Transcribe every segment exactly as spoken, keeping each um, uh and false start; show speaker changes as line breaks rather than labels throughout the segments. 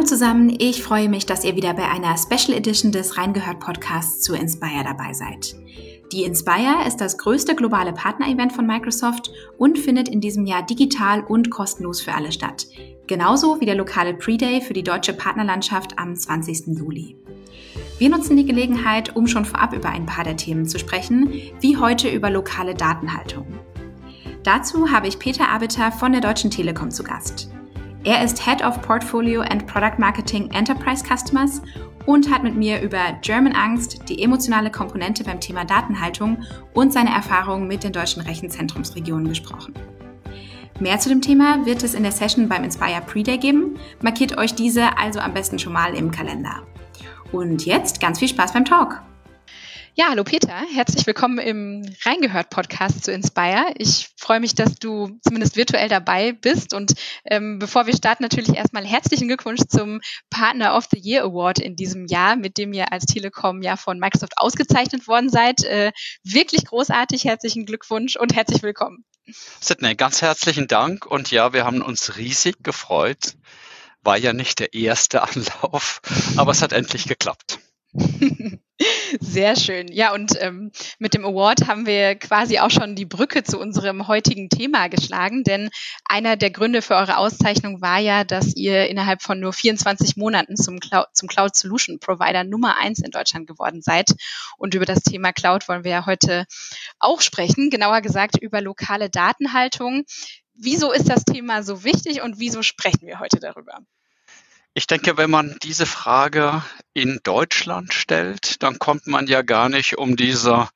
Hallo zusammen, ich freue mich, dass ihr wieder bei einer Special Edition des Reingehört Podcasts zu Inspire dabei seid. Die Inspire ist das größte globale Partner-Event von Microsoft und findet in diesem Jahr digital und kostenlos für alle statt. Genauso wie der lokale Pre-Day für die deutsche Partnerlandschaft am zwanzigsten Juli. Wir nutzen die Gelegenheit, um schon vorab über ein paar der Themen zu sprechen, wie heute über lokale Datenhaltung. Dazu habe ich Peter Abiter von der Deutschen Telekom zu Gast. Er ist Head of Portfolio and Product Marketing Enterprise Customers und hat mit mir über German Angst, die emotionale Komponente beim Thema Datenhaltung und seine Erfahrungen mit den deutschen Rechenzentrumsregionen gesprochen. Mehr zu dem Thema wird es in der Session beim Inspire Pre-Day geben. Markiert euch diese also am besten schon mal im Kalender. Und jetzt ganz viel Spaß beim Talk.
Ja, hallo Peter, herzlich willkommen im Reingehört-Podcast zu Inspire. Ich freue mich, dass du zumindest virtuell dabei bist und ähm, bevor wir starten, natürlich erstmal herzlichen Glückwunsch zum Partner of the Year Award in diesem Jahr, mit dem ihr als Telekom ja von Microsoft ausgezeichnet worden seid. Äh, wirklich großartig, herzlichen Glückwunsch und herzlich willkommen.
Sydney, ganz herzlichen Dank und ja, wir haben uns riesig gefreut. War ja nicht der erste Anlauf, aber es hat endlich geklappt.
Sehr schön. Ja, und ähm, mit dem Award haben wir quasi auch schon die Brücke zu unserem heutigen Thema geschlagen, denn einer der Gründe für eure Auszeichnung war ja, dass ihr innerhalb von nur vierundzwanzig Monaten zum Cloud, zum Cloud Solution Provider Nummer eins in Deutschland geworden seid. Und über das Thema Cloud wollen wir ja heute auch sprechen, genauer gesagt über lokale Datenhaltung. Wieso ist das Thema so wichtig und wieso sprechen wir heute darüber?
Ich denke, wenn man diese Frage in Deutschland stellt, dann kommt man ja gar nicht um diese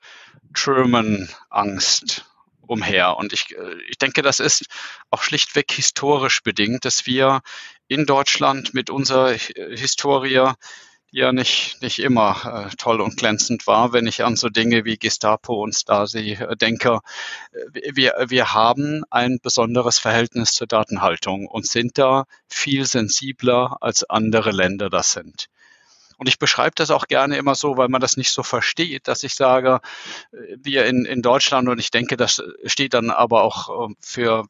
German Angst umher. Und ich, ich denke, das ist auch schlichtweg historisch bedingt, dass wir in Deutschland mit unserer Historie, die ja nicht, nicht immer äh, toll und glänzend war, wenn ich an so Dinge wie Gestapo und Stasi äh, denke. Wir, wir haben ein besonderes Verhältnis zur Datenhaltung und sind da viel sensibler als andere Länder das sind. Und ich beschreibe das auch gerne immer so, weil man das nicht so versteht, dass ich sage, wir in, in Deutschland, und ich denke, das steht dann aber auch für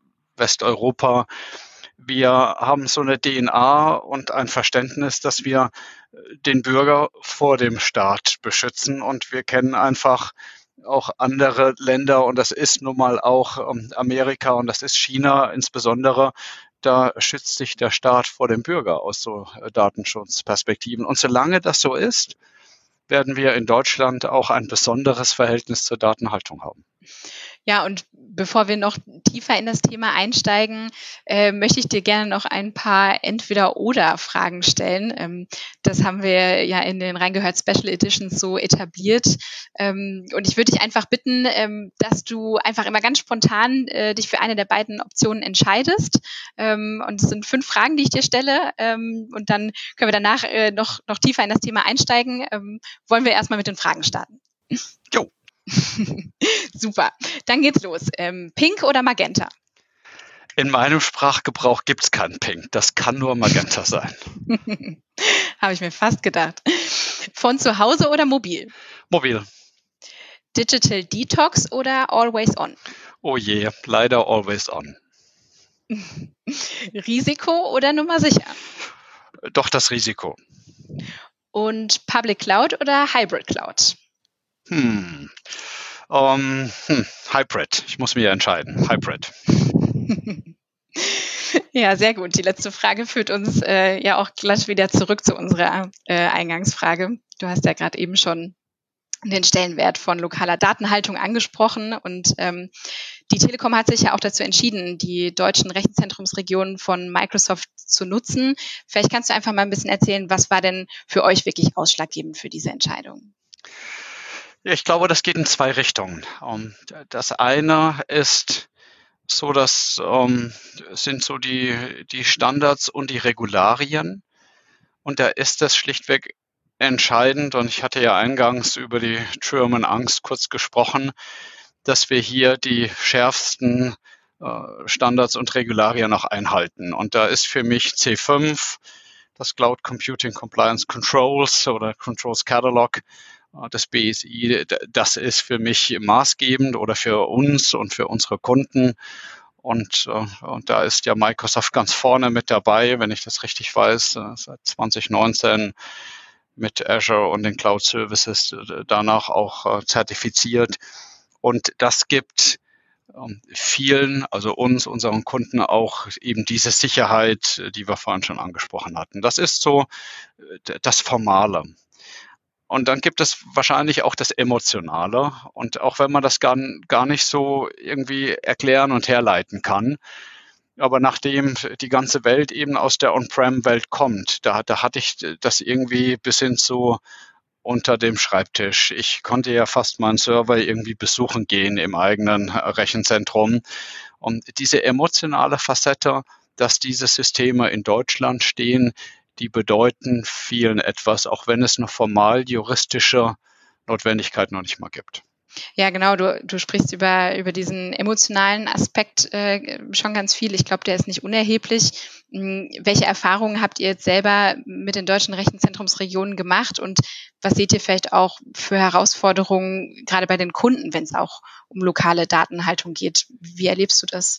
Westeuropa, wir haben so eine D N A und ein Verständnis, dass wir den Bürger vor dem Staat beschützen. Und wir kennen einfach auch andere Länder, und das ist nun mal auch Amerika und das ist China insbesondere. Da schützt sich der Staat vor dem Bürger aus so Datenschutzperspektiven. Und solange das so ist, werden wir in Deutschland auch ein besonderes Verhältnis zur Datenhaltung haben.
Ja, und bevor wir noch tiefer in das Thema einsteigen, äh, möchte ich dir gerne noch ein paar Entweder-Oder-Fragen stellen. Ähm, das haben wir ja in den Reingehört Special Editions so etabliert. Ähm, und ich würde dich einfach bitten, ähm, dass du einfach immer ganz spontan äh, dich für eine der beiden Optionen entscheidest. Ähm, und es sind fünf Fragen, die ich dir stelle. Ähm, und dann können wir danach äh, noch, noch tiefer in das Thema einsteigen. Ähm, wollen wir erstmal mit den Fragen starten?
Jo.
Super, dann geht's los. Ähm, Pink oder Magenta?
In meinem Sprachgebrauch gibt's keinen Pink. Das kann nur Magenta sein.
Habe ich mir fast gedacht. Von zu Hause oder mobil?
Mobil.
Digital Detox oder Always On?
Oh je, leider Always On.
Risiko oder Nummer sicher?
Doch das Risiko.
Und Public Cloud oder Hybrid Cloud?
Hm. Um, hm. Hybrid. Ich muss mich entscheiden. Hybrid.
Ja, sehr gut. Die letzte Frage führt uns äh, ja auch gleich wieder zurück zu unserer äh, Eingangsfrage. Du hast ja gerade eben schon den Stellenwert von lokaler Datenhaltung angesprochen und ähm, die Telekom hat sich ja auch dazu entschieden, die deutschen Rechenzentrumsregionen von Microsoft zu nutzen. Vielleicht kannst du einfach mal ein bisschen erzählen, was war denn für euch wirklich ausschlaggebend für diese Entscheidung?
Ich glaube, das geht in zwei Richtungen. Das eine ist so, das sind so die, die Standards und die Regularien. Und da ist es schlichtweg entscheidend, und ich hatte ja eingangs über die German Angst kurz gesprochen, dass wir hier die schärfsten Standards und Regularien auch einhalten. Und da ist für mich C fünf, das Cloud Computing Compliance Controls oder Controls Catalog, das B S I, das ist für mich maßgebend oder für uns und für unsere Kunden. Und, äh, und da ist ja Microsoft ganz vorne mit dabei, wenn ich das richtig weiß, äh, seit zwanzig neunzehn mit Azure und den Cloud Services äh, danach auch äh, zertifiziert. Und das gibt ähm, vielen, also uns, unseren Kunden auch eben diese Sicherheit, die wir vorhin schon angesprochen hatten. Das ist so äh, das Formale. Und dann gibt es wahrscheinlich auch das Emotionale. Und auch wenn man das gar, gar nicht so irgendwie erklären und herleiten kann, aber nachdem die ganze Welt eben aus der On-Prem-Welt kommt, da, da hatte ich das irgendwie bis hin zu unter dem Schreibtisch. Ich konnte ja fast meinen Server irgendwie besuchen gehen im eigenen Rechenzentrum. Und diese emotionale Facette, dass diese Systeme in Deutschland stehen, die bedeuten vielen etwas, auch wenn es eine formal juristische Notwendigkeit noch nicht mal gibt.
Ja, genau. Du, du sprichst über, über diesen emotionalen Aspekt äh, schon ganz viel. Ich glaube, der ist nicht unerheblich. Hm, welche Erfahrungen habt ihr jetzt selber mit den deutschen Rechenzentrumsregionen gemacht und was seht ihr vielleicht auch für Herausforderungen, gerade bei den Kunden, wenn es auch um lokale Datenhaltung geht? Wie erlebst du das?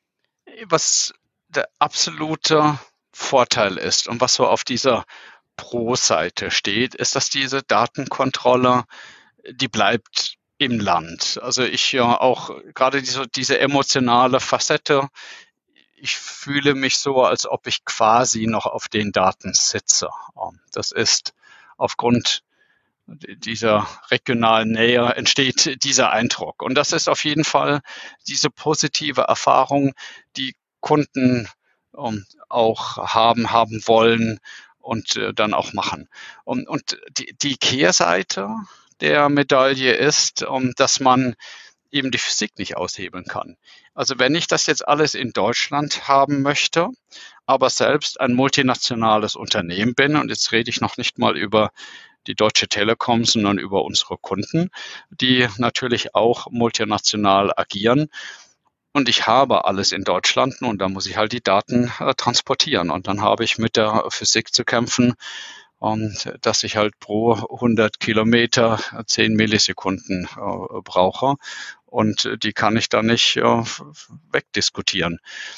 Was der absolute Vorteil ist und was so auf dieser Pro-Seite steht, ist, dass diese Datenkontrolle, die bleibt im Land. Also ich ja auch gerade diese, diese emotionale Facette, ich fühle mich so, als ob ich quasi noch auf den Daten sitze. Das ist aufgrund dieser regionalen Nähe entsteht dieser Eindruck. Und das ist auf jeden Fall diese positive Erfahrung, die Kunden um, auch haben, haben wollen und äh, dann auch machen. Und, und die, die Kehrseite der Medaille ist, um, dass man eben die Physik nicht aushebeln kann. Also wenn ich das jetzt alles in Deutschland haben möchte, aber selbst ein multinationales Unternehmen bin, und jetzt rede ich noch nicht mal über die Deutsche Telekom, sondern über unsere Kunden, die natürlich auch multinational agieren. Und ich habe alles in Deutschland und da muss ich halt die Daten äh, transportieren. Und dann habe ich mit der Physik zu kämpfen, und dass ich halt pro hundert Kilometer zehn Millisekunden äh, brauche. Und die kann ich dann nicht äh, wegdiskutieren.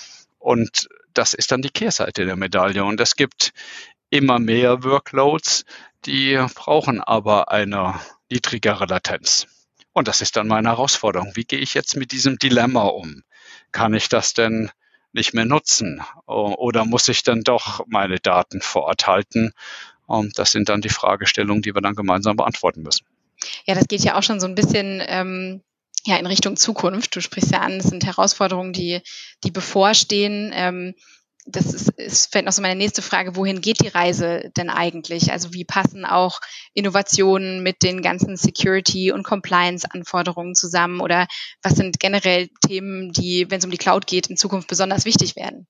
Und das ist dann die Kehrseite der Medaille. Und es gibt immer mehr Workloads, die brauchen aber eine niedrigere Latenz. Und das ist dann meine Herausforderung. Wie gehe ich jetzt mit diesem Dilemma um? Kann ich das denn nicht mehr nutzen? Oder muss ich dann doch meine Daten vor Ort halten? Und das sind dann die Fragestellungen, die wir dann gemeinsam beantworten müssen.
Ja, das geht ja auch schon so ein bisschen ähm, ja, in Richtung Zukunft. Du sprichst ja an, es sind Herausforderungen, die, die bevorstehen. Ähm, das ist, ist vielleicht noch so meine nächste Frage, wohin geht die Reise denn eigentlich? Also wie passen auch Innovationen mit den ganzen Security- und Compliance-Anforderungen zusammen? Oder was sind generell Themen, die, wenn es um die Cloud geht, in Zukunft besonders wichtig werden?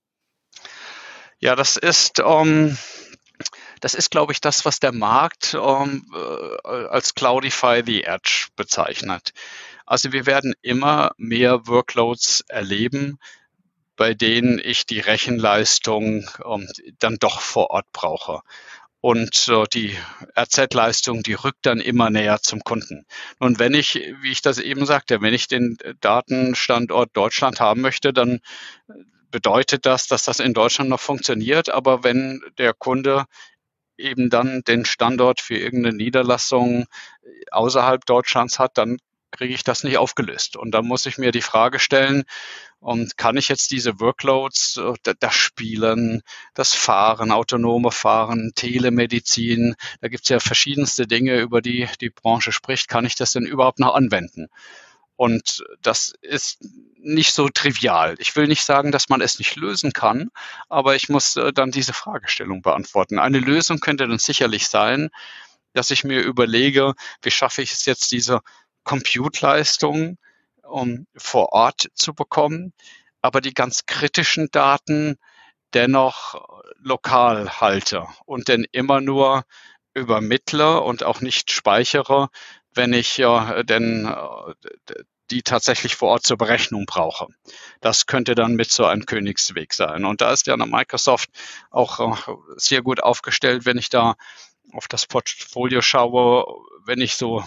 Ja, das ist... Um Das ist, glaube ich, das, was der Markt um, äh, als Cloudify the Edge bezeichnet. Also wir werden immer mehr Workloads erleben, bei denen ich die Rechenleistung um, dann doch vor Ort brauche. Und äh, die R Z-Leistung, die rückt dann immer näher zum Kunden. Und wenn ich, wie ich das eben sagte, wenn ich den Datenstandort Deutschland haben möchte, dann bedeutet das, dass das in Deutschland noch funktioniert. Aber wenn der Kunde eben dann den Standort für irgendeine Niederlassung außerhalb Deutschlands hat, dann kriege ich das nicht aufgelöst. Und dann muss ich mir die Frage stellen, und kann ich jetzt diese Workloads, das Spielen, das Fahren, autonome Fahren, Telemedizin, da gibt es ja verschiedenste Dinge, über die die Branche spricht, kann ich das denn überhaupt noch anwenden? Und das ist nicht so trivial. Ich will nicht sagen, dass man es nicht lösen kann, aber ich muss äh, dann diese Fragestellung beantworten. Eine Lösung könnte dann sicherlich sein, dass ich mir überlege, wie schaffe ich es jetzt, diese Compute-Leistung um vor Ort zu bekommen, aber die ganz kritischen Daten dennoch lokal halte und dann immer nur übermittle und auch nicht speichere, wenn ich ja denn die tatsächlich vor Ort zur Berechnung brauche. Das könnte dann mit so einem Königsweg sein. Und da ist ja eine Microsoft auch sehr gut aufgestellt, wenn ich da auf das Portfolio schaue, wenn ich so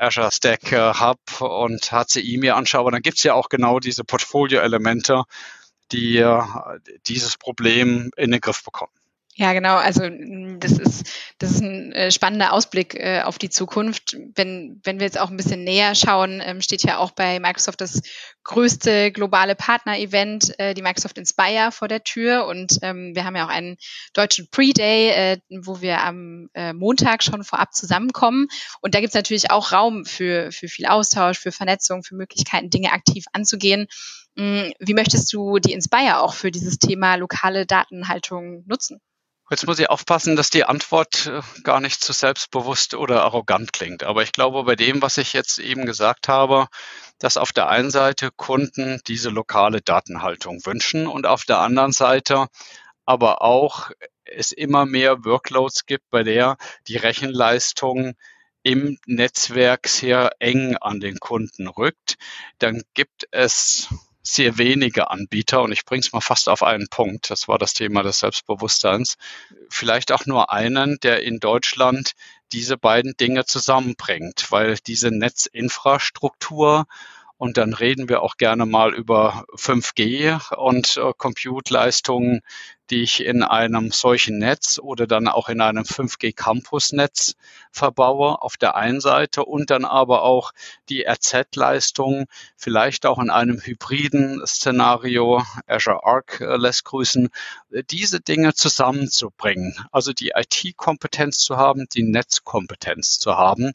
Azure Stack äh, Hub und H C I mir anschaue, dann gibt es ja auch genau diese Portfolio-Elemente, die äh, dieses Problem in den Griff bekommen.
Ja, genau. Also das ist das ist ein äh, spannender Ausblick äh, auf die Zukunft. Wenn wenn wir jetzt auch ein bisschen näher schauen, ähm, steht ja auch bei Microsoft das größte globale Partner-Event, äh, die Microsoft Inspire, vor der Tür. Und ähm, wir haben ja auch einen deutschen Pre-Day, äh, wo wir am äh, Montag schon vorab zusammenkommen. Und da gibt es natürlich auch Raum für für viel Austausch, für Vernetzung, für Möglichkeiten, Dinge aktiv anzugehen. Wie möchtest du die Inspire auch für dieses Thema lokale Datenhaltung nutzen?
Jetzt muss ich aufpassen, dass die Antwort gar nicht zu selbstbewusst oder arrogant klingt. Aber ich glaube, bei dem, was ich jetzt eben gesagt habe, dass auf der einen Seite Kunden diese lokale Datenhaltung wünschen und auf der anderen Seite aber auch es immer mehr Workloads gibt, bei der die Rechenleistung im Netzwerk sehr eng an den Kunden rückt, dann gibt es sehr wenige Anbieter, und ich bringe es mal fast auf einen Punkt, das war das Thema des Selbstbewusstseins, vielleicht auch nur einen, der in Deutschland diese beiden Dinge zusammenbringt, weil diese Netzinfrastruktur, und dann reden wir auch gerne mal über fünf G und äh, Compute-Leistungen, die ich in einem solchen Netz oder dann auch in einem fünf G-Campus-Netz verbaue auf der einen Seite und dann aber auch die R Z-Leistung, vielleicht auch in einem hybriden Szenario, Azure Arc äh, lässt grüßen, diese Dinge zusammenzubringen. Also die I T-Kompetenz zu haben, die Netzkompetenz zu haben.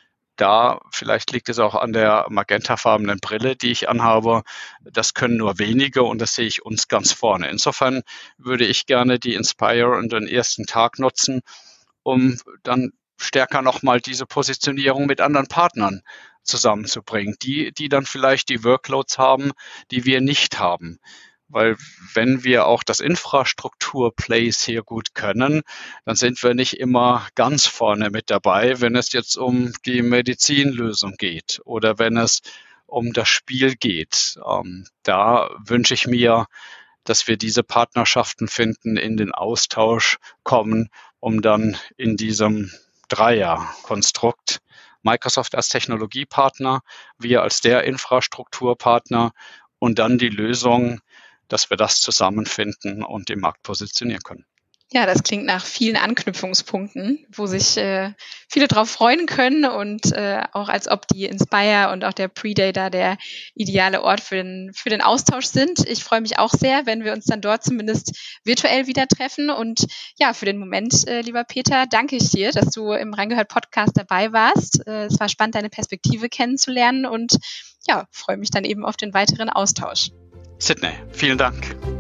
Da, vielleicht liegt es auch an der magentafarbenen Brille, die ich anhabe. Das können nur wenige und das sehe ich uns ganz vorne. Insofern würde ich gerne die Inspire und den ersten Tag nutzen, um dann stärker nochmal diese Positionierung mit anderen Partnern zusammenzubringen, die, die dann vielleicht die Workloads haben, die wir nicht haben. Weil wenn wir auch das Infrastruktur-Play sehr gut können, dann sind wir nicht immer ganz vorne mit dabei, wenn es jetzt um die Medizinlösung geht oder wenn es um das Spiel geht. Ähm, da wünsche ich mir, dass wir diese Partnerschaften finden, in den Austausch kommen, um dann in diesem Dreier-Konstrukt Microsoft als Technologiepartner, wir als der Infrastrukturpartner und dann die Lösung, dass wir das zusammenfinden und im Markt positionieren können.
Ja, das klingt nach vielen Anknüpfungspunkten, wo sich äh, viele drauf freuen können und äh, auch als ob die Inspire und auch der Pre-Day da der ideale Ort für den, für den Austausch sind. Ich freue mich auch sehr, wenn wir uns dann dort zumindest virtuell wieder treffen. Und ja, für den Moment, äh, lieber Peter, danke ich dir, dass du im Reingehört-Podcast dabei warst. Äh, es war spannend, deine Perspektive kennenzulernen und ja, freue mich dann eben auf den weiteren Austausch.
Sydney, vielen Dank.